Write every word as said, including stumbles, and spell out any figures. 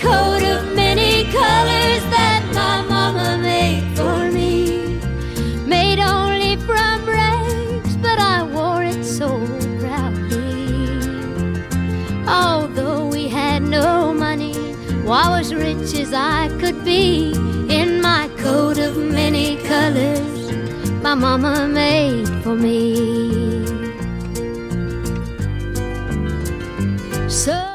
coat of many colors that my mama made for me. Made only from rags, but I wore it so proudly. Although we had no money, I was rich as I could be. In my coat of many colors my mama made for me. So